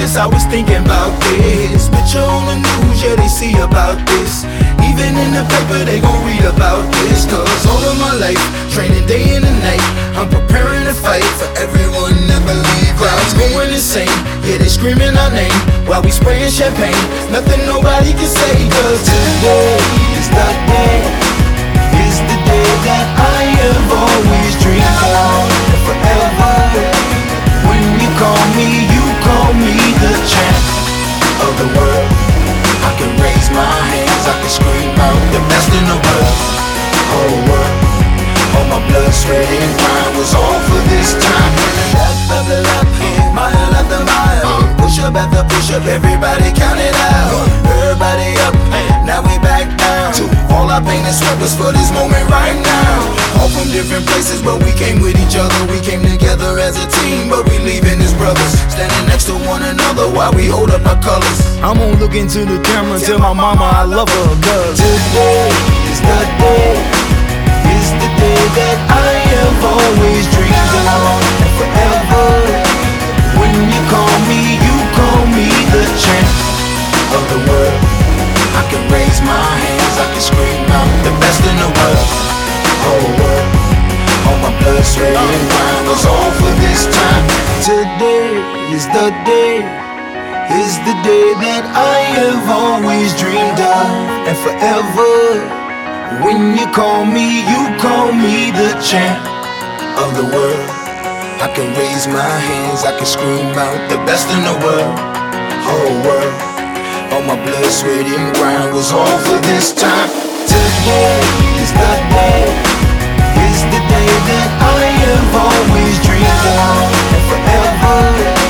this, I was thinking about this. Picture on the news, yeah, they see about this. Even in the paper, they gon' read about this. Cause all of my life, training day and night, I'm preparing to fight for everyone that believe. Crowds going insane, yeah, they screaming our name while we spraying champagne. Nothing nobody can say, cause today is the day, is the day that I have always dreamed of. Forever, when you call me the champ of the world. I can raise my hands, I can scream out the best in the world. Whole world, all my blood, sweat and grind was all for this time. Lap after lap, mile after mile, push up after push up, everybody count it out. Everybody up, now we back down. All our pain and sweat was for this moment right now. All from different places, but we came with each other. We came together as a team, but we leaving as brothers. Standing next to one another while we hold up our colors. I'm gonna look into the camera and tell my mama I love her, cause today is the day, is the day that I have always dreamed of. And forever, when you call me the champ of the world. I can raise my hands, I can scream out the best in the world. Whole world, all my blood, sweat and grind was all for this time. Today is the day, is the day that I have always dreamed of. And forever, when you call me the champ of the world. I can raise my hands, I can scream out the best in the world. Whole world, all my blood, sweat and grind was all for this time. Today is the day, is the day that I have always dreamed of. And forever,